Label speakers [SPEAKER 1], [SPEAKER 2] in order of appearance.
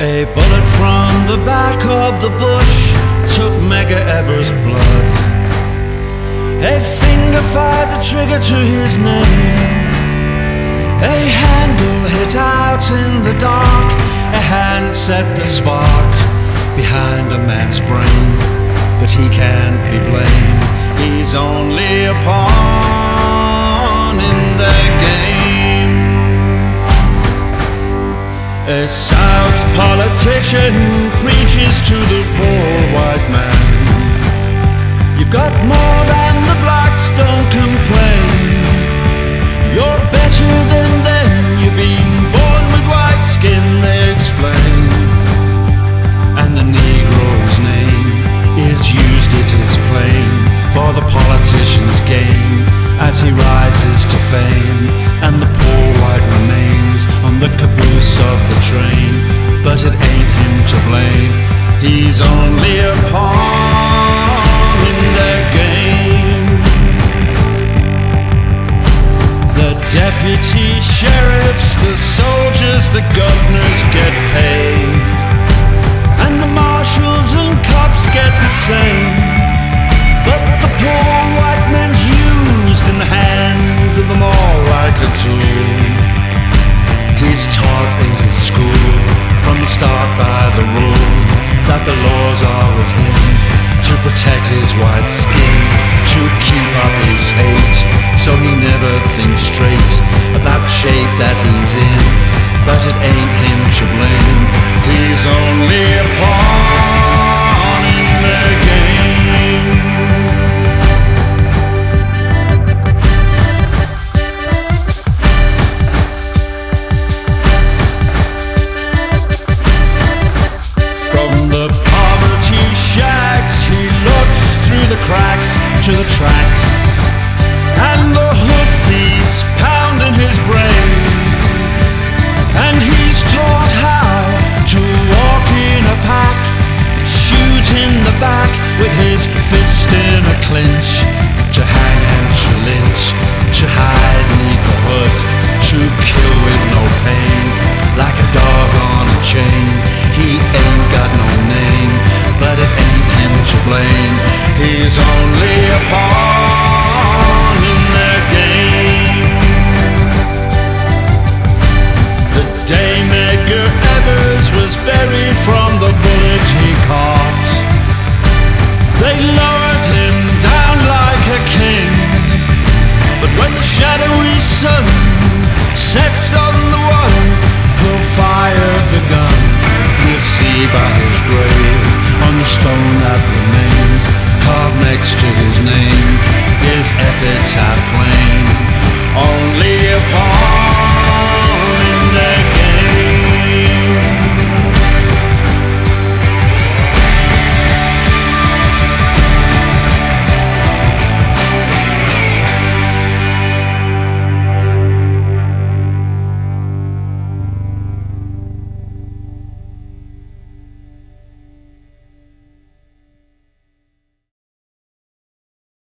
[SPEAKER 1] A bullet from the back of the bush took Medgar Evers' blood. A finger fired the trigger to his name. A handle hit out in the dark. A hand set the spark behind a man's brain. But he can't be blamed. He's only a pawn in their game. A South politician preaches to the poor white man. You've got more than the blacks, don't complain. You're better than them, you've been born with white skin, they explain. And the Negro's name is used, it is plain, for the politician's gain as he rises to fame. And the poor white remains on the caboose of the train, but it ain't him to blame. He's only a pawn in their game. The deputy sheriffs, the soldiers, the governors get paid, and the marshals and cops get the same. But the poor white man's used in the hands of them all like a tool. He's taught in his school from the start by the rule that the laws are with him to protect his white skin, to keep up his hate, so he never thinks straight about the shape that he's in. But it ain't him to blame. He's only a pawn in their game. From the poverty shacks he looks through the cracks to the tracks, and the hoofbeats pound in his brain. And he's taught how to walk in a pack, shoot in the back with his fist in a clinch, to hang and to lynch, to hide beneath the hood, to kill with no pain, like a dog on a chain. He ain't got no name, but it ain't him to blame. He's only a pawn in their game. The day Medgar Evers was buried from the bullet he caught, they lowered him down like a king. But when the shadowy sun sets on the one who fired the gun, you'll see by his grave, on the stone that remains, carved next to his name, his epitaph plain. Only a pawn